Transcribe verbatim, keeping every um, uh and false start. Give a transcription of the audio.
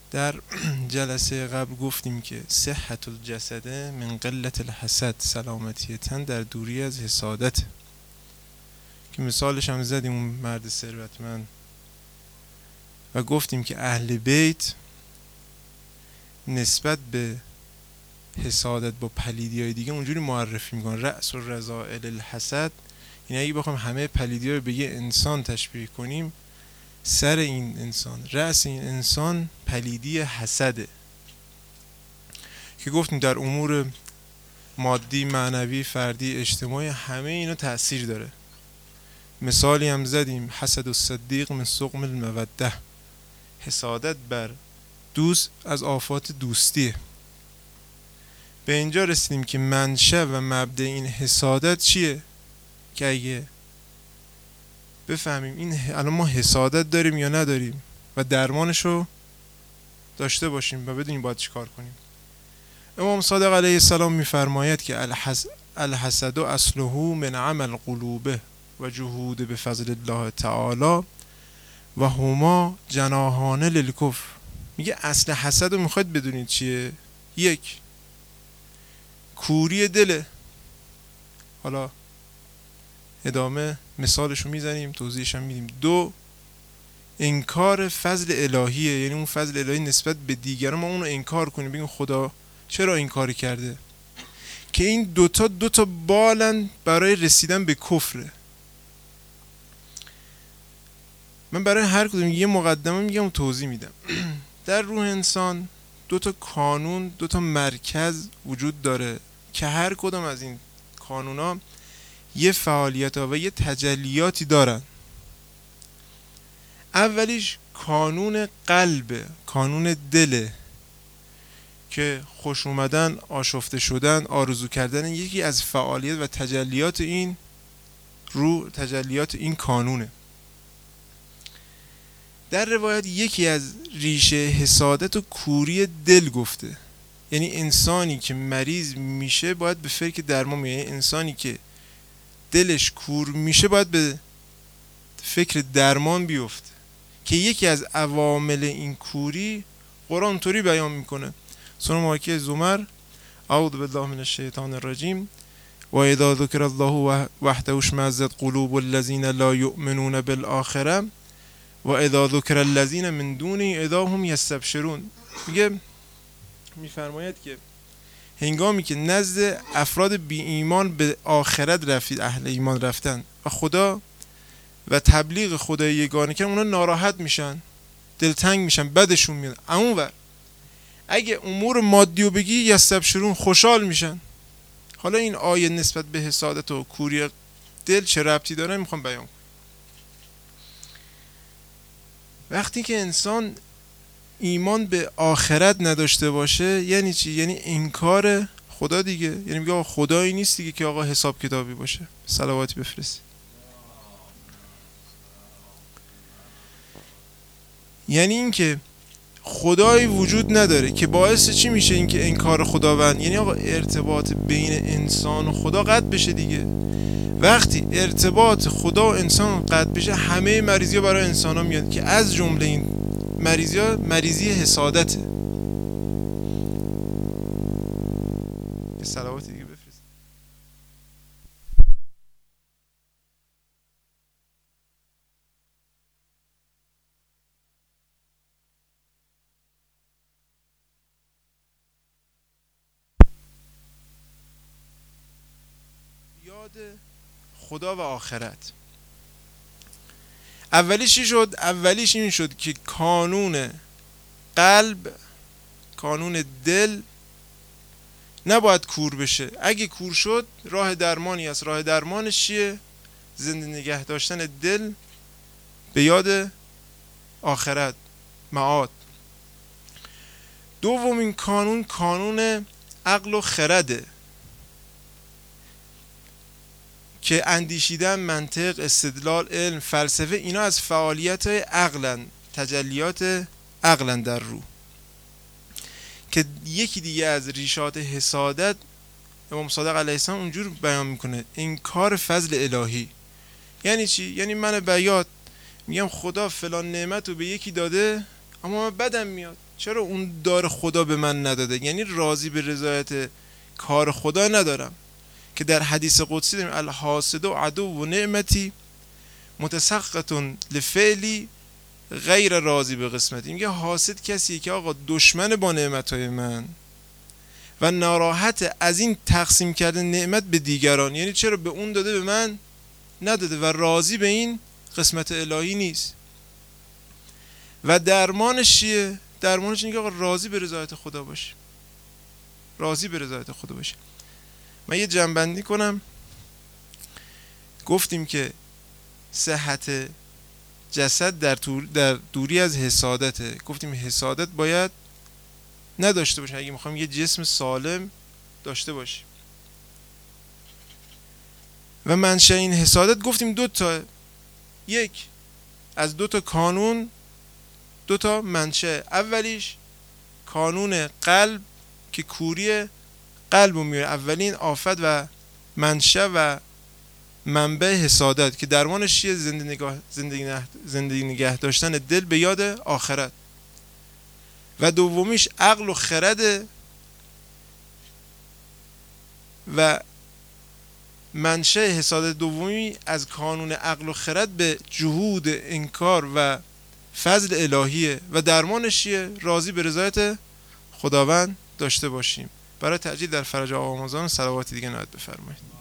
در جلسه قبل گفتیم که صحت الجسد من قلت الحسد، سلامتی تن در دوری از حسادت، که مثالش هم زدیم اون مرد ثروتمند و گفتیم که اهل بیت نسبت به حسادت با پلیدی های دیگه اونجوری معرفی میکنن رأس و رذائل الحسد، یعنی اگه بخوام همه پلیدی ها رو به یه انسان تشبیه کنیم، سر این انسان، رأس این انسان پلیدی حسده، که گفتیم در امور مادی، معنوی، فردی، اجتماعی همه اینا تأثیر داره. مثالی هم زدیم حسد الصدیق من سقم الموده، حسادت بر دوست از آفات دوستیه. به اینجا رسیدیم که منشأ و مبدأ این حسادت چیه، که اگه بفهمیم این الان ما حسادت داریم یا نداریم و درمانشو داشته باشیم و بدونیم باید چی کار کنیم. امام صادق علیه السلام میفرماید که الحس... الحسد اصله من عمل قلوبه و جهود به فضل الله تعالی و هما جناحان للکفر. میگه اصل حسد رو میخواید بدونید چیه؟ یک، کوری دله. حالا ادامه مثالشو میزنیم، توضیحش هم میدیم. دو، انکار فضل الهیه، یعنی اون فضل الهی نسبت به دیگران ما اونو انکار کنیم، بگیم خدا چرا این کاری کرده، که این دوتا دوتا بالن برای رسیدن به کفره. من برای هر کدوم یه مقدمه میگم و توضیح میدم. در روح انسان دوتا کانون، دوتا مرکز وجود داره که هر کدوم از این کانونا یه فعالیت ها و یه تجلیاتی دارن. اولیش کانون قلبه، کانون دله، که خوش اومدن، آشفته شدن، آرزو کردن یکی از فعالیت و تجلیات این روح، تجلیات این کانونه. در روایت یکی از ریشه حسادت و کوری دل گفته، یعنی انسانی که مریض میشه باید به فکر درمان میاد، یعنی انسانی که دلش کور میشه باید به فکر درمان بیفته، که یکی از عوامل این کوری قرآن طوری بیان میکنه. سوره مبارکه زمر: اعوذ بالله من الشیطان الرجیم و اذا ذکر الله وحده اشمئزت قلوب الذین لا یؤمنون بالآخره و اذا ذکر الذین من دونه اذا هم یستبشرون. میگه میفرماید که هنگامی که نزد افراد بی ایمان به آخرت رفتید، اهل ایمان رفتن و خدا و تبلیغ خدای یگانه کردن، اونا ناراحت میشن، دلتنگ میشن، بدشون میاد. اونور اگه امور مادی رو بگی یستبشرون، خوشحال میشن. حالا این آیه نسبت به حسادت و کوری دل چه ربطی داره میخوام بیان کنم. وقتی که انسان ایمان به آخرت نداشته باشه یعنی چی؟ یعنی انکار خدا دیگه، یعنی میگه آقا خدایی نیست دیگه که آقا حساب کتابی باشه. صلواتی بفرست. یعنی این که خدایی وجود نداره، که باعث چی میشه؟ این که انکار خداوند، یعنی آقا ارتباط بین انسان و خدا قطع بشه دیگه. وقتی ارتباط خدا و انسان قطع بشه همه مریضی ها برای انسان ها میاد، که از جمله این مریضی ها مریضی حسادته. یه صلواتی دیگه بفرست. یاد خدا و آخرت. اولیش چی شد؟ اولیش این شد که کانون قلب، کانون دل نباید کور بشه. اگه کور شد راه درمانی هست. راه درمانش چیه؟ زنده نگه داشتن دل به یاد آخرت، معاد. دومین کانون کانون عقل و خرده، که اندیشیدن، منطق، استدلال، علم، فلسفه، اینا از فعالیت عقلن، تجلیات عقلن در روح. که یکی دیگه از ریشات حسادت امام صادق علیه السلام اونجور بیان میکنه: انکار فضل الهی. یعنی چی؟ یعنی من بیات میگم خدا فلان نعمت رو به یکی داده اما من بدم میاد، چرا اون دار خدا به من نداده؟ یعنی راضی به رضایت کار خدا ندارم، که در حدیث قدسی داریم الحاسد و عدو و نعمتی متسخط لفعلی غیر راضی به قسمتی. میگه حاسد کسیه که آقا دشمن با نعمتهای من و ناراحت از این تقسیم کردن نعمت به دیگران، یعنی چرا به اون داده به من نداده و راضی به این قسمت الهی نیست. و درمانش چیه؟ درمانش اینه که آقا راضی به رضایت خدا باشه، راضی به رضایت خدا باشه. من یه جنبندی کنم. گفتیم که صحت جسد در, در دوری از حسادته. گفتیم حسادت باید نداشته باشه اگه میخوایم یه جسم سالم داشته باشیم. و منشأ این حسادت گفتیم دو تا، یک از دو تا کانون، دو تا منشأ. اولیش کانون قلب که کوری قلب رو میاره، اولین آفت و منشأ و منبع حسادت، که درمانش چیه؟ زنده نگاه زندگی نه زندگی نگه داشتن دل به یاد آخرت. و دومیش عقل و خرد و منشأ حسادت دومی از کانون عقل و خرد به جهود انکار و فضل الهیه. و درمانش چیه؟ راضی به رضایت خداوند داشته باشیم. برای تأجیل در فرج آقا آموزان صلواتی دیگه نهایت بفرمایید.